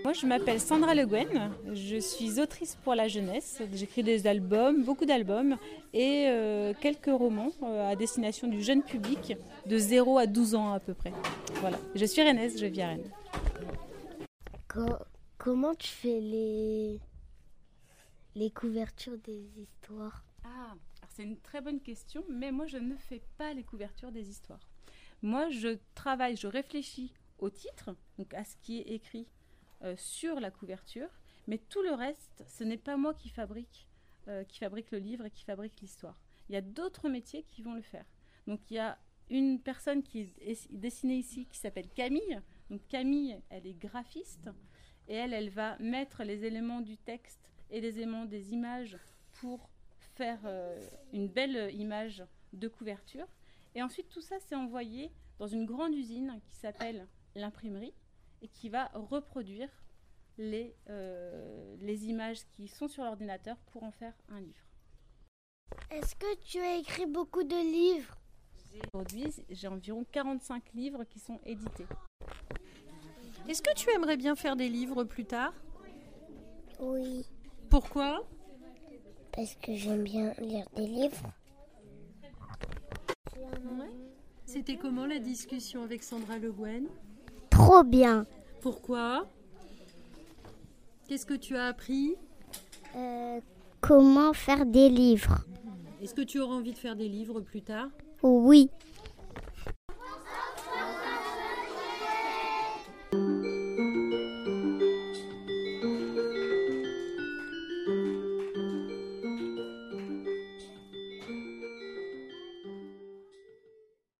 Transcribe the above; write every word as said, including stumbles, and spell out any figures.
Moi, je m'appelle Sandra Le Guen, je suis autrice pour la jeunesse. J'écris des albums, beaucoup d'albums et euh, quelques romans euh, à destination du jeune public de zéro à douze ans à peu près. Voilà. Je suis rennaise, je vis à Rennes. Co- comment tu fais les, les couvertures des histoires? Ah, alors c'est une très bonne question, mais moi je ne fais pas les couvertures des histoires. Moi, je travaille, je réfléchis au titre, donc à ce qui est écrit euh, sur la couverture, mais tout le reste, ce n'est pas moi qui fabrique, euh, qui fabrique le livre et qui fabrique l'histoire. Il y a d'autres métiers qui vont le faire. Donc il y a une personne qui est dessinée ici qui s'appelle Camille. Donc Camille, elle est graphiste et elle, elle va mettre les éléments du texte et les éléments des images pour faire euh, une belle image de couverture. Et ensuite, tout ça, c'est envoyé dans une grande usine qui s'appelle l'imprimerie et qui va reproduire les, euh, les images qui sont sur l'ordinateur pour en faire un livre. Est-ce que tu as écrit beaucoup de livres? Aujourd'hui, j'ai environ quarante-cinq livres qui sont édités. Est-ce que tu aimerais bien faire des livres plus tard? Oui, Pourquoi? parce que j'aime bien lire des livres. Ouais. C'était comment la discussion avec Sandra Le Guen? Trop bien. Pourquoi? Qu'est-ce que tu as appris? Euh, comment faire des livres? Est-ce que tu auras envie de faire des livres plus tard? Oui.